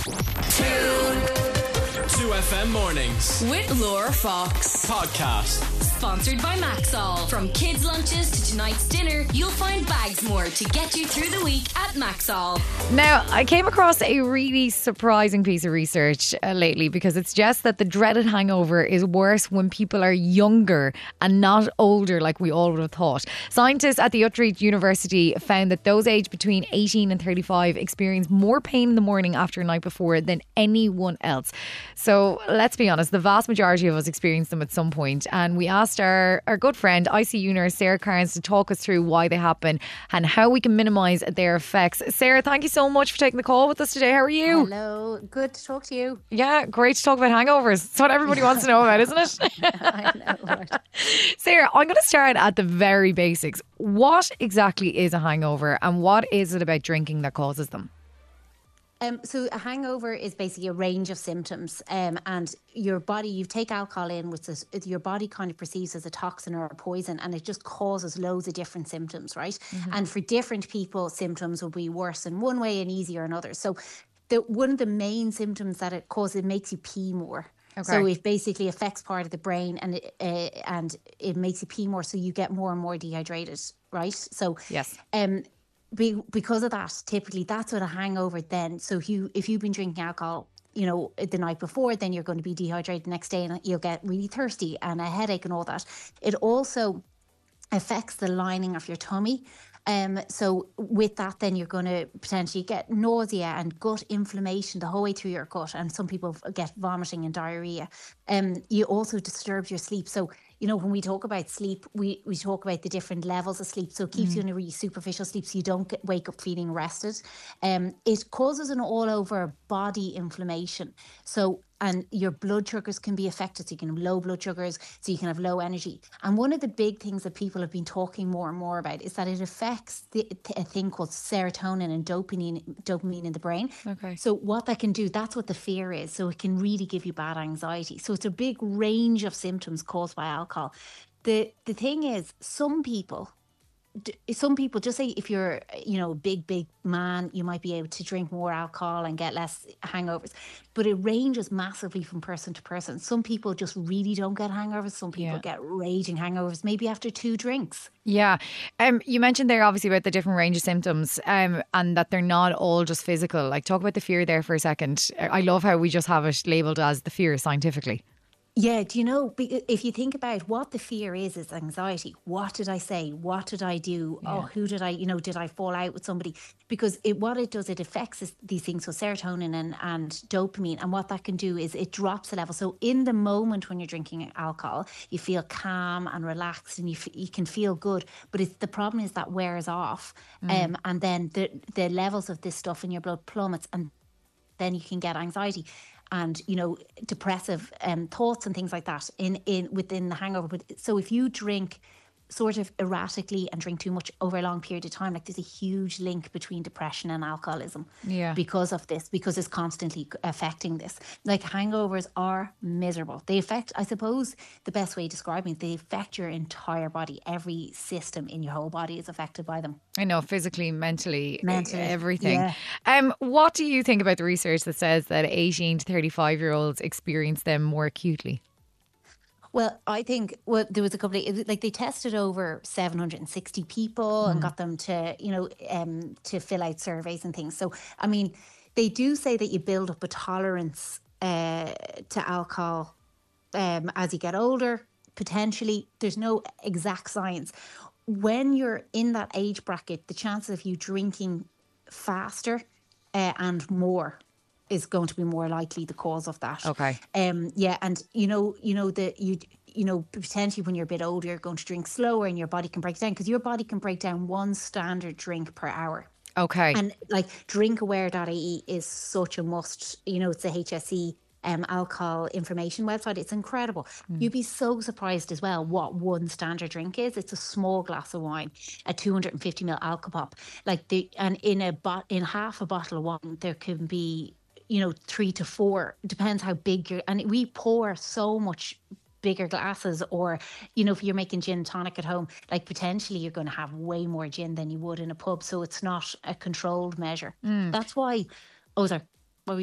2FM Mornings with Laura Fox. Podcast. Sponsored by Maxall. From kids' lunches to tonight's dinner, you'll find bags more to get you through the week at Maxall. Now, I came across a really surprising piece of research lately because it suggests that the dreaded hangover is worse when people are younger and not older like we all would have thought. Scientists at the Utrecht University found that those aged between 18 and 35 experience more pain in the morning after a night before than anyone else. So let's be honest, the vast majority of us experience them at some point, and we asked our good friend ICU nurse Sarah Carnes to talk us through why they happen and how we can minimise their effects. Sarah, thank you so much for taking the call with us today. How are you? Hello, good to talk to you. Yeah, great to talk about hangovers. It's what everybody wants to know about, isn't it? I know, right. Sarah, I'm going to start at the very basics. What exactly is a hangover and what is it about drinking that causes them? So a hangover is basically a range of symptoms, and your body, you take alcohol in, which is your body kind of perceives as a toxin or a poison, and it just causes loads of different symptoms, right? Mm-hmm. And for different people, symptoms will be worse in one way and easier in others. So one of the main symptoms that it causes, it makes you pee more. Okay. So it basically affects part of the brain, and it makes you pee more, so you get more and more dehydrated, right? So yes. Because of that, typically that's what a hangover then. So if you've been drinking alcohol, the night before, then you're going to be dehydrated the next day and you'll get really thirsty and a headache and all that. It also affects the lining of your tummy. So with that, then you're going to potentially get nausea and gut inflammation the whole way through your gut. And some people get vomiting and diarrhea. You also disturb your sleep. So, when we talk about sleep, we talk about the different levels of sleep. So it keeps you in a really superficial sleep so you don't wake up feeling rested. It causes an all over body inflammation. So, and your blood sugars can be affected. So you can have low blood sugars, so you can have low energy. And one of the big things that people have been talking more and more about is that it affects a thing called serotonin and dopamine in the brain. Okay. So what that can do, that's what the fear is. So it can really give you bad anxiety. So it's a big range of symptoms caused by alcohol. The thing is, some people, just say if you're, a big man, you might be able to drink more alcohol and get less hangovers. But it ranges massively from person to person. Some people just really don't get hangovers. Some people get raging hangovers, maybe after 2 drinks. Yeah. You mentioned there obviously about the different range of symptoms and that they're not all just physical. Like, talk about the fear there for a second. I love how we just have it labelled as the fear scientifically. Yeah, if you think about what the fear is anxiety. What did I say? What did I do? Yeah. Oh, who did I, did I fall out with somebody? Because what it does, it affects these things, so serotonin and dopamine. And what that can do is it drops the level. So in the moment when you're drinking alcohol, you feel calm and relaxed and you can feel good. But the problem is that wears off. And then the levels of this stuff in your blood plummets, and then you can get anxiety and depressive thoughts and things like that within the hangover. But so if you drink sort of erratically and drink too much over a long period of time, like there's a huge link between depression and alcoholism because of this, because it's constantly affecting this. Like, hangovers are miserable. They affect, I suppose the best way of describing it, they affect your entire body. Every system in your whole body is affected by them. I know, physically, mentally, everything. Yeah. What do you think about the research that says that 18 to 35-year-olds experience them more acutely? Well, I think there was a couple of, they tested over 760 people and got them to, to fill out surveys and things. So, I mean, they do say that you build up a tolerance to alcohol as you get older, potentially. There's no exact science. When you're in that age bracket, the chances of you drinking faster and more is going to be more likely the cause of that. Okay. And potentially when you're a bit older, you're going to drink slower and your body can break down, because your body can break down 1 standard drink per hour. Okay. And like drinkaware.ie is such a must. It's the HSE alcohol information website. It's incredible. You'd be so surprised as well what 1 standard drink is. It's a small glass of wine, a 250ml alcopop. And in half a bottle of wine, there can be 3 to 4, depends how big and we pour so much bigger glasses, or if you're making gin and tonic at home, like potentially you're going to have way more gin than you would in a pub, so it's not a controlled measure. That's why. Oh, sorry, what were you going to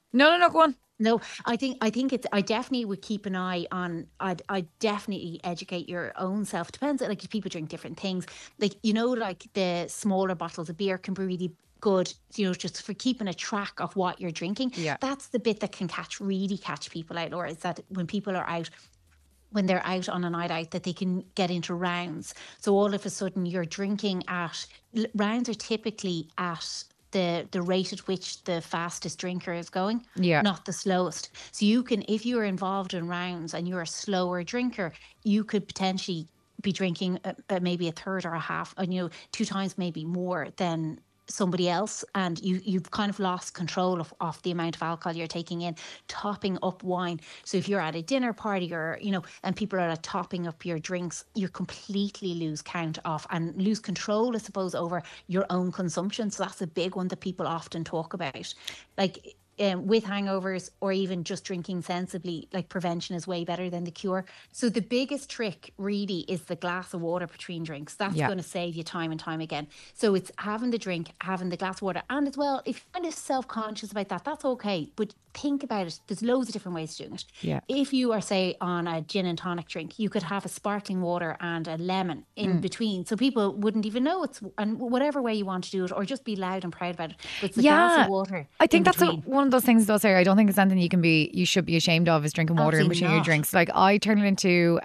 No, go on. No, I think it's. I definitely would keep an eye on. I'd definitely educate your own self. Depends. Like people drink different things. Like like the smaller bottles of beer can be really good. Just for keeping a track of what you're drinking. Yeah. That's the bit that can really catch people out. Or is that when people are out. When they're out on a night out, that they can get into rounds. So all of a sudden you're drinking at rounds are typically at the rate at which the fastest drinker is going, not the slowest. So you can, if you're involved in rounds and you're a slower drinker, you could potentially be drinking maybe a third or a half, and 2 times maybe more than somebody else, and you've kind of lost control of the amount of alcohol you're taking in, topping up wine. So if you're at a dinner party or and people are topping up your drinks, you completely lose count of and lose control, I suppose, over your own consumption. So that's a big one that people often talk about, like with hangovers, or even just drinking sensibly. Like prevention is way better than the cure. So the biggest trick really is the glass of water between drinks. That's going to save you time and time again. So it's having the drink, having the glass of water, and as well, if you're kind of self-conscious about that, that's okay. But think about it. There's loads of different ways of doing it. Yeah. If you are, say, on a gin and tonic drink, you could have a sparkling water and a lemon in between, so people wouldn't even know it's. And whatever way you want to do it, or just be loud and proud about it. But it's the glass of water. I think that's one of those things, though, Sarah. I don't think it's something you should be ashamed of, is drinking water in between your drinks. Like I turn it into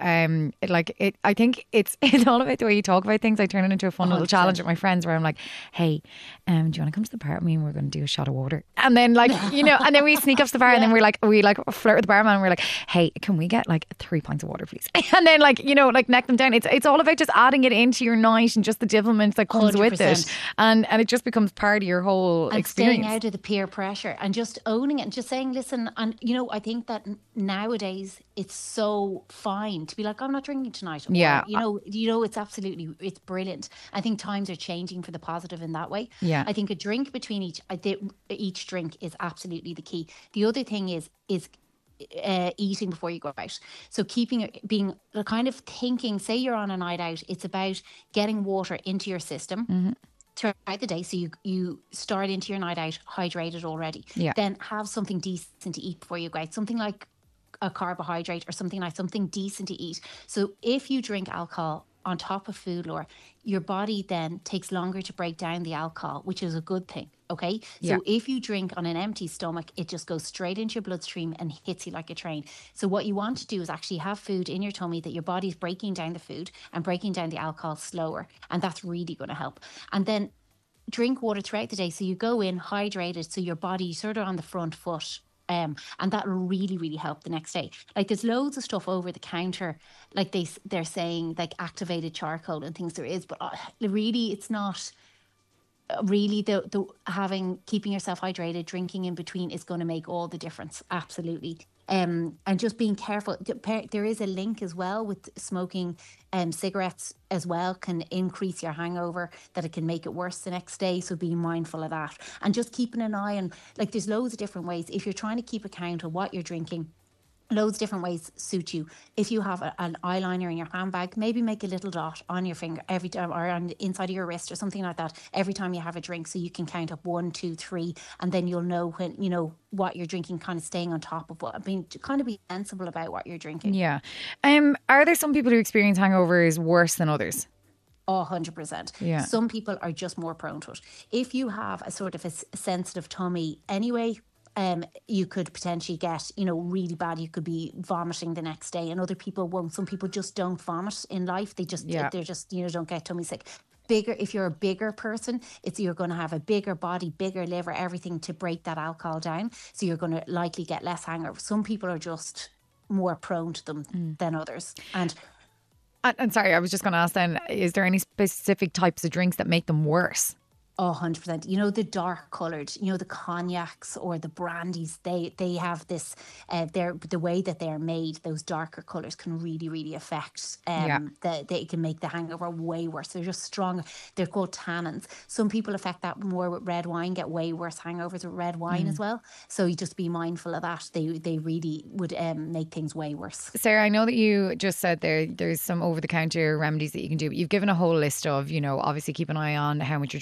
I think it's all about the way you talk about things. I turn it into a fun little challenge with my friends where I'm like, hey, do you want to come to the bar with me and we're going to do a shot of water? And then and then we sneak up to the bar and then we flirt with the barman and we're like, hey, can we get 3 pints of water, please? And then neck them down. It's all about just adding it into your night and just the development that comes 100%. With it, and it just becomes part of your whole experience. Staying out of the peer pressure and just owning it and just saying, listen. And I think that nowadays it's so fine to be like, I'm not drinking tonight. Or, it's brilliant. I think times are changing for the positive in that way. Yeah. I think a drink between each drink is absolutely the key. The other thing is eating before you go out. So being kind of thinking, say you're on a night out, it's about getting water into your system throughout the day. So you start into your night out hydrated already. Yeah. Then have something decent to eat before you go out. Something like a carbohydrate or something decent to eat. So if you drink alcohol on top of food, Laura, your body then takes longer to break down the alcohol, which is a good thing. Okay. So if you drink on an empty stomach, it just goes straight into your bloodstream and hits you like a train. So what you want to do is actually have food in your tummy that your body's breaking down the food and breaking down the alcohol slower. And that's really going to help. And then drink water throughout the day. So you go in hydrated, so your body sort of on the front foot. And that will really, really help the next day. Like there's loads of stuff over the counter, like they're saying like activated charcoal and things there is, but really it's not really the keeping yourself hydrated, drinking in between is going to make all the difference. Absolutely. And just being careful. There is a link as well with smoking cigarettes as well can increase your hangover, that it can make it worse the next day. So being mindful of that and just keeping an eye on, there's loads of different ways. If you're trying to keep account of what you're drinking, loads of different ways suit you. If you have an eyeliner in your handbag, maybe make a little dot on your finger every time, or on the inside of your wrist or something like that every time you have a drink, so you can count up 1, 2, 3, and then you'll know when what you're drinking, kind of staying on top of kind of be sensible about what you're drinking. Yeah. Are there some people who experience hangovers worse than others? 100%. Yeah. Some people are just more prone to it. If you have a sort of a sensitive tummy anyway, you could potentially get, really bad. You could be vomiting the next day, and other people won't. Some people just don't vomit in life. They're just, don't get tummy sick. If you're a bigger person, you're going to have a bigger body, bigger liver, everything to break that alcohol down. So you're going to likely get less hangover. Some people are just more prone to them than others. And sorry, I was just going to ask then, is there any specific types of drinks that make them worse? 100%. The dark coloured, the cognacs or the brandies, they have this, the way that they're made, those darker colours can really, really affect, they can make the hangover way worse. They're just strong. They're called tannins. Some people affect that more with red wine, get way worse hangovers with red wine as well. So you just be mindful of that. They really would make things way worse. Sarah, I know that you just said there's some over-the-counter remedies that you can do, but you've given a whole list of, obviously keep an eye on how much you're drinking, make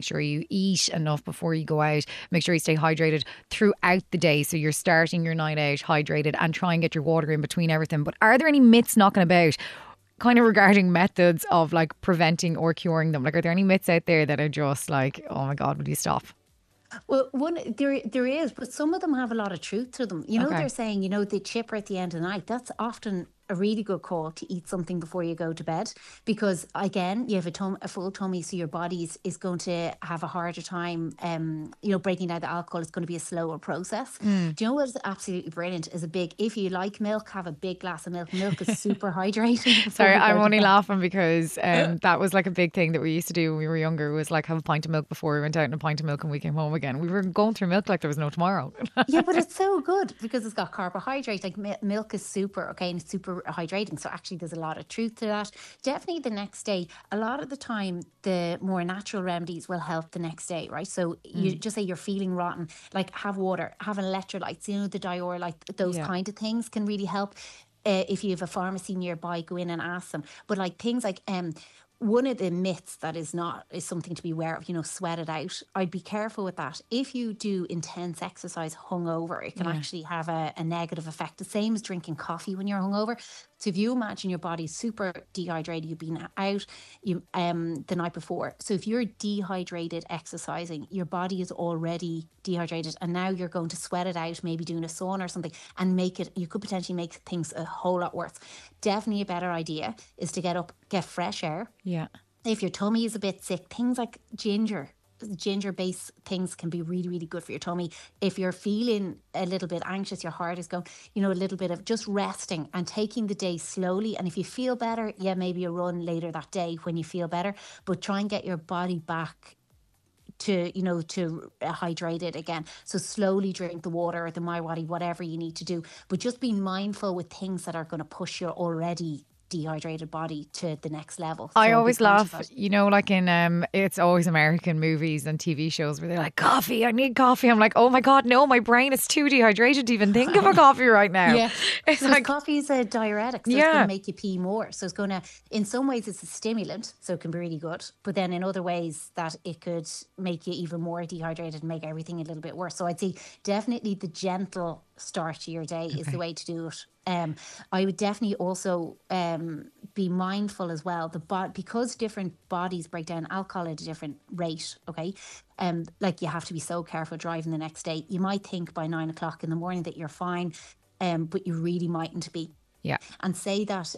sure you eat enough before you go out. Make sure you stay hydrated throughout the day. So you're starting your night out hydrated, and try and get your water in between everything. But are there any myths knocking about kind of regarding methods of like preventing or curing them? Like, are there any myths out there that are just like, oh my God, will you stop? Well, there is, but some of them have a lot of truth to them. You know, they're saying, you know, the chipper at the end of the night, that's often a really good call to eat something before you go to bed, because again, you have a full tummy, so your body is going to have a harder time, you know, breaking down the alcohol. It's going to be a slower process. Do you know what's absolutely brilliant is if you like milk, have a big glass of milk. Milk is super hydrating. Sorry, I'm only laughing because that was like a big thing that we used to do when we were younger, was like have a pint of milk before we went out and a pint of milk and we came home again. We were going through milk like there was no tomorrow. Yeah, but it's so good because it's got carbohydrate. Like milk is super, okay, and it's super hydrating. So actually there's a lot of truth to that. Definitely the next day, a lot of the time the more natural remedies will help the next day, right? So you just say you're feeling rotten, like have water, have electrolytes, you know, the Dior, those kind of things can really help. If you have a pharmacy nearby, go in and ask them. But like things like one of the myths that is something to be aware of, you know, sweat it out. I'd be careful with that. If you do intense exercise hungover, it can actually have a negative effect. The same as drinking coffee when you're hungover. So if you imagine your body's super dehydrated, you've been out the night before. So if you're dehydrated exercising, your body is already dehydrated, and now you're going to sweat it out, maybe doing a sauna or something, and you could potentially make things a whole lot worse. Definitely a better idea is to get up, get fresh air. Yeah. If your tummy is a bit sick, things like ginger-based things can be really, really good for your tummy. If you're feeling a little bit anxious, your heart is going, you know, a little bit of just resting and taking the day slowly. And if you feel better, maybe a run later that day when you feel better. But try and get your body back to hydrate it again. So slowly drink the water or the MyWadi, whatever you need to do. But just be mindful with things that are going to push your already dehydrated body to the next level. I always laugh, you know, like in it's always American movies and TV shows where they're like, coffee, I need coffee. I'm like, oh my God, no, my brain is too dehydrated to even think of a coffee right now. Yeah, it's like coffee is a diuretic, so it's going to make you pee more. So it's going to, in some ways it's a stimulant, so it can be really good, but then in other ways that it could make you even more dehydrated and make everything a little bit worse. So I'd say definitely the gentle start to your day is the way to do it. I would definitely also be mindful as well, because different bodies break down alcohol at a different rate, okay? Like you have to be so careful driving the next day. You might think by 9 o'clock in the morning that you're fine, but you really mightn't be. Yeah. And say that,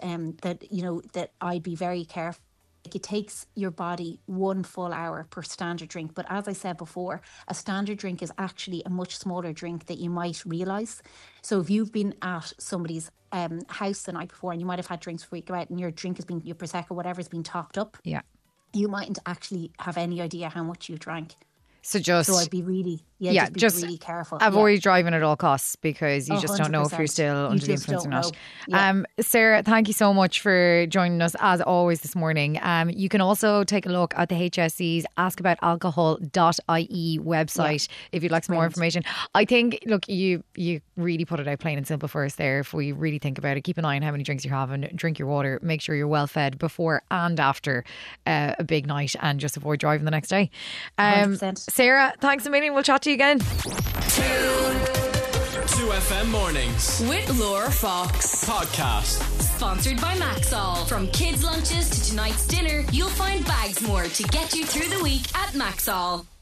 that I'd be very careful. It takes your body 1 full hour per standard drink. But as I said before, a standard drink is actually a much smaller drink that you might realise. So if you've been at somebody's house the night before and you might have had drinks before you go out and your drink has been, your Prosecco, whatever's been topped up, you mightn't actually have any idea how much you drank. So I'd be really, just really careful. Avoid driving at all costs, because you just don't know if you're still under the influence or not. Yeah. Sarah, thank you so much for joining us as always this morning. You can also take a look at the HSE's askaboutalcohol.ie website if you'd like some more information. I think, look, you really put it out plain and simple for us there. If we really think about it, keep an eye on how many drinks you're having, drink your water, make sure you're well fed before and after a big night, and just avoid driving the next day. 100%. Sarah, thanks a million. We'll chat to you again. 2FM Mornings with Laura Fox. Podcast. Sponsored by Maxall. From kids' lunches to tonight's dinner, you'll find bags more to get you through the week at Maxall.